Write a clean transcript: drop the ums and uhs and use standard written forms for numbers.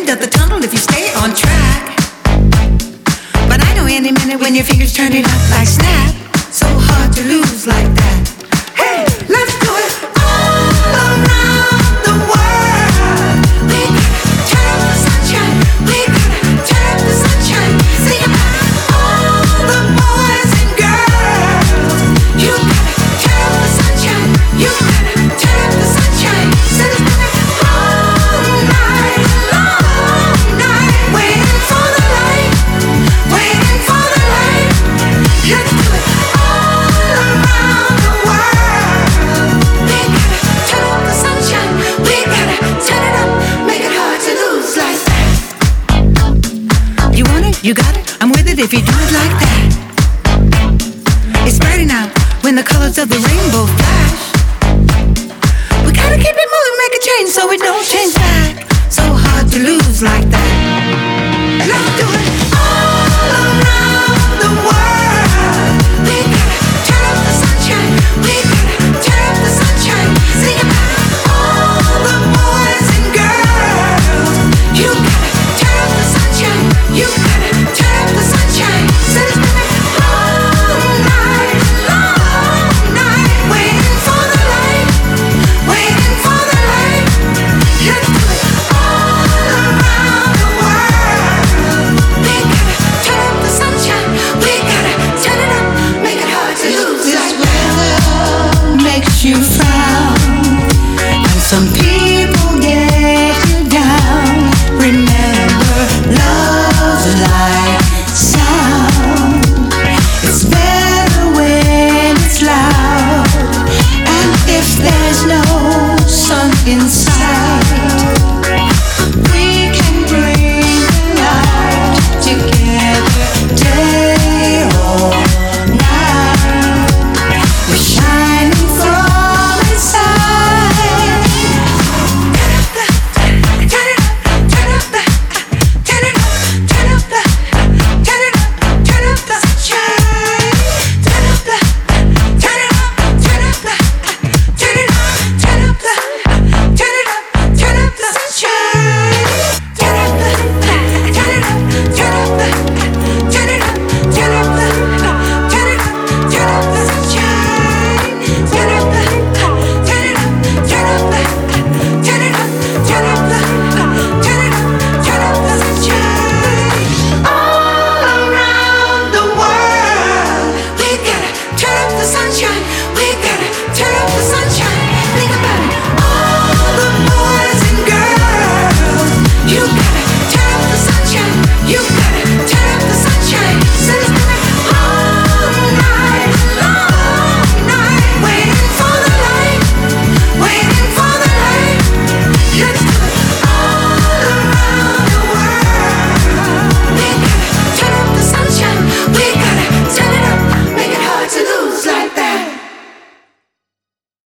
end of the tunnel if you stay on track. But I know any minute when your fingers turn it up like snap. So hard to lose like that. Hey, let's do it all around the world. We gotta turn up the sunshine. We gotta turn up the sunshine. Sing about all the boys and girls. You gotta turn up the sunshine. You gotta turn up the sunshine. Sing about all night long, waiting for the light, waiting for the light. Let's do it all around the world. We gotta turn up the sunshine. We gotta turn it up, make it hard to lose like that. You want it, you got it. I'm with it if you do it like that. It's brighter now when the colors of the rainbow flash. We gotta keep it moving, make a change so we don't change back. So hard to lose like that. Let's do it.